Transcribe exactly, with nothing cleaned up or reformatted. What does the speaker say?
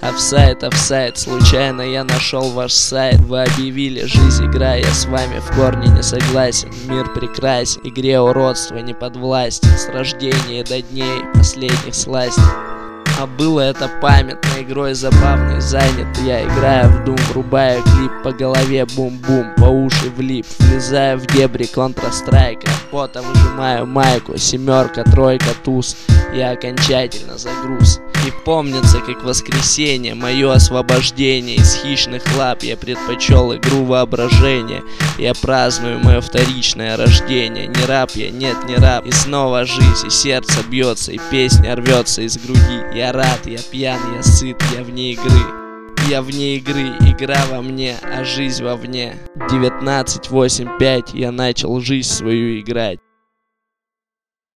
Офсайд, офсайд, случайно я нашел ваш сайт. Вы объявили жизнь игра, я с вами в корне не согласен. Мир прекрасен, игре уродства не подвластен. С рождения до дней последних сластей. А было это памятной игрой забавной, занят я, играя в дум, врубая клип, по голове бум-бум, по уши влип, влезая в дебри контра-страйка, пота выжимаю майку, семерка, тройка, туз, я окончательно загруз. И помнится, как воскресенье, мое освобождение из хищных лап, я предпочел игру воображения, я праздную мое вторичное рождение, не раб я, нет, не раб, и снова жизнь, и сердце бьется, и песня рвется из груди, я рад, я пьян, я сыт, я вне игры. Я вне игры, игра во мне, а жизнь вовне. девятнадцать, восемь, пять я начал жизнь свою играть.